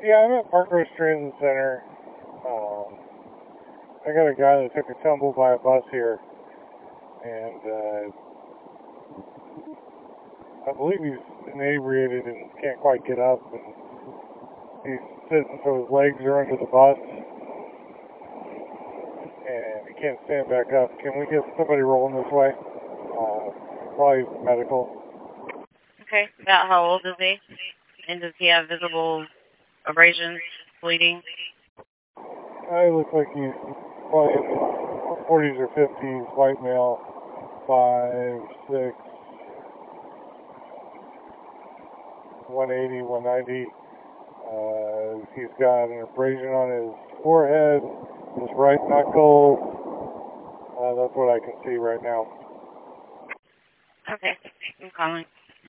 Yeah, I'm at Park Ridge Transit Center. I got a guy that took a tumble by a bus here, and I believe he's inebriated and can't quite get up, and he's sitting so his legs are under the bus, and he can't stand back up. Can we get somebody rolling this way? Probably medical. Okay. About how old is he? And does he have visible abrasions, bleeding? I look like he's probably in his 40s or 50s, white male, 5'6", 180, 190. He's got an abrasion on his forehead, his right knuckle. That's what I can see right now. Okay. I'm calling.